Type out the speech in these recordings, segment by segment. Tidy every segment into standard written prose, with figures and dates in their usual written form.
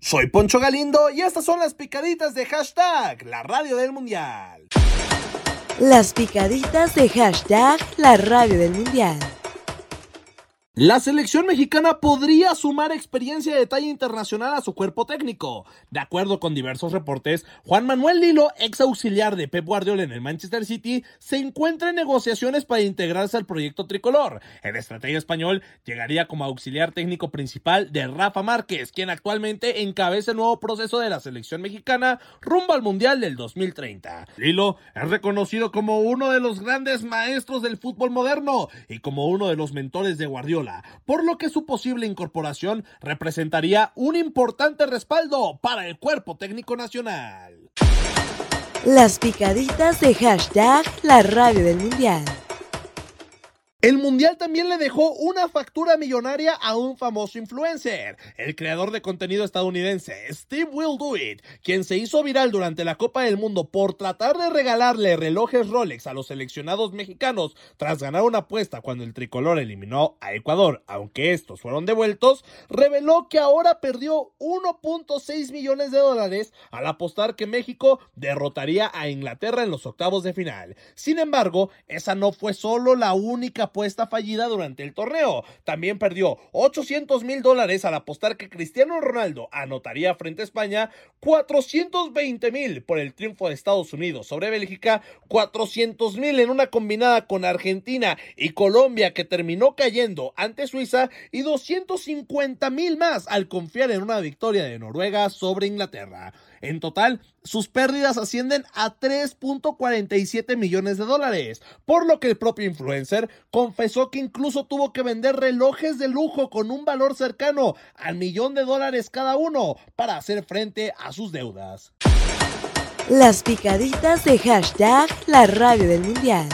Soy Poncho Galindo y estas son las picaditas de hashtag La Radio del Mundial. Las picaditas de hashtag La Radio del Mundial. La selección mexicana podría sumar experiencia de talla internacional a su cuerpo técnico. De acuerdo con diversos reportes, Juan Manuel Lillo, ex auxiliar de Pep Guardiola en el Manchester City, se encuentra en negociaciones para integrarse al proyecto tricolor. El estratega español llegaría como auxiliar técnico principal de Rafa Márquez, quien actualmente encabeza el nuevo proceso de la selección mexicana rumbo al Mundial del 2030. Lillo es reconocido como uno de los grandes maestros del fútbol moderno y como uno de los mentores de Guardiola, por lo que su posible incorporación representaría un importante respaldo para el cuerpo técnico nacional. Las picaditas de hashtag La Radio del Mundial. El Mundial también le dejó una factura millonaria a un famoso influencer, el creador de contenido estadounidense Steve Will Do It, quien se hizo viral durante la Copa del Mundo por tratar de regalarle relojes Rolex a los seleccionados mexicanos tras ganar una apuesta cuando el tricolor eliminó a Ecuador, aunque estos fueron devueltos. Reveló que ahora perdió $1.6 millones al apostar que México derrotaría a Inglaterra en los octavos de final. Sin embargo, esa no fue solo la única apuesta fallida durante el torneo. También perdió $800,000 al apostar que Cristiano Ronaldo anotaría frente a España, $420,000 por el triunfo de Estados Unidos sobre Bélgica, $400,000 en una combinada con Argentina y Colombia que terminó cayendo ante Suiza y $250,000 más al confiar en una victoria de Noruega sobre Inglaterra. En total, sus pérdidas ascienden a $3.47 millones, por lo que el propio influencer confesó que incluso tuvo que vender relojes de lujo con un valor cercano al $1,000,000 cada uno para hacer frente a sus deudas. Las picaditas de hashtag La Radio del Mundial.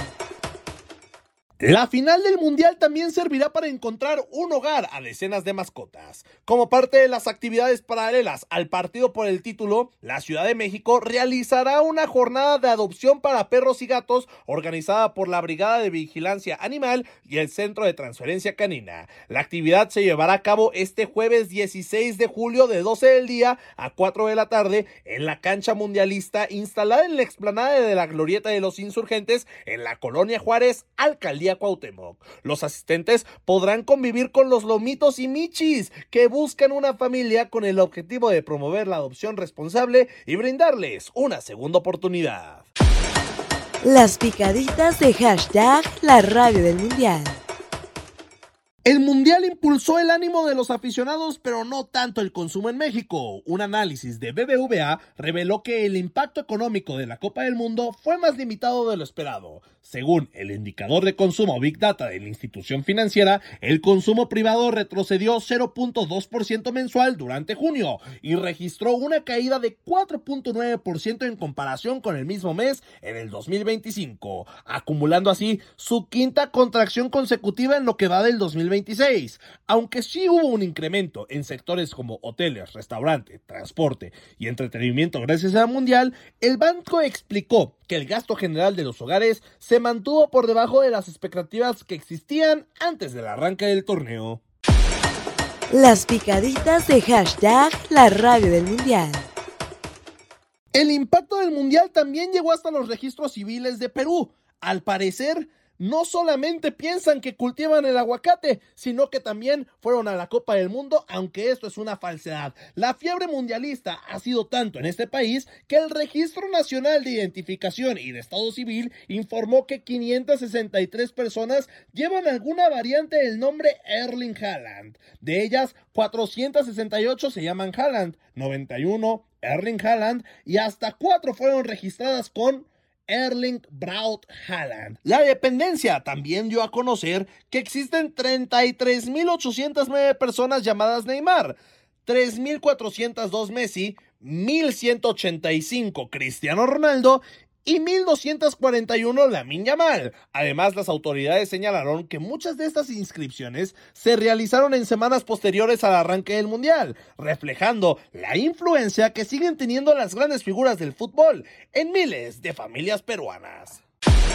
La final del Mundial también servirá para encontrar un hogar a decenas de mascotas. Como parte de las actividades paralelas al partido por el título, la Ciudad de México realizará una jornada de adopción para perros y gatos organizada por la Brigada de Vigilancia Animal y el Centro de Transferencia Canina. La actividad se llevará a cabo este jueves 16 de julio de 12 del día a 4 de la tarde en la cancha mundialista instalada en la explanada de la Glorieta de los Insurgentes en la Colonia Juárez, Alcaldía Cuauhtémoc. Los asistentes podrán convivir con los lomitos y michis que buscan una familia con el objetivo de promover la adopción responsable y brindarles una segunda oportunidad. Las picaditas de hashtag La Radio del Mundial. El Mundial impulsó el ánimo de los aficionados, pero no tanto el consumo en México. Un análisis de BBVA reveló que el impacto económico de la Copa del Mundo fue más limitado de lo esperado. Según el indicador de consumo Big Data de la institución financiera, el consumo privado retrocedió 0.2% mensual durante junio y registró una caída de 4.9% en comparación con el mismo mes en el 2025, acumulando así su quinta contracción consecutiva en lo que va del 2026. Aunque sí hubo un incremento en sectores como hoteles, restaurante, transporte y entretenimiento gracias al Mundial, el banco explicó que el gasto general de los hogares se mantuvo por debajo de las expectativas que existían antes del arranque del torneo. Las picaditas de hashtag La Radio del Mundial. El impacto del Mundial también llegó hasta los registros civiles de Perú. Al parecer, no solamente piensan que cultivan el aguacate, sino que también fueron a la Copa del Mundo, aunque esto es una falsedad. La fiebre mundialista ha sido tanto en este país que el Registro Nacional de Identificación y de Estado Civil informó que 563 personas llevan alguna variante del nombre Erling Haaland. De ellas, 468 se llaman Haaland, 91 Erling Haaland y hasta 4 fueron registradas con Erling Braut Haaland. La dependencia también dio a conocer que existen 33,809 personas llamadas Neymar, 3,402 Messi, 1,185 Cristiano Ronaldo y 1,241 Lamine Yamal. Además, las autoridades señalaron que muchas de estas inscripciones se realizaron en semanas posteriores al arranque del Mundial, reflejando la influencia que siguen teniendo las grandes figuras del fútbol en miles de familias peruanas.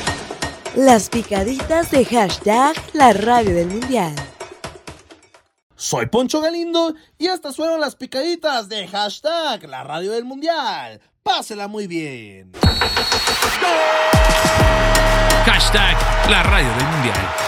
Las picaditas de hashtag La Radio del Mundial. Soy Poncho Galindo y estas fueron las picaditas de hashtag la radio del mundial. Pásela muy bien. Hashtag la radio del mundial.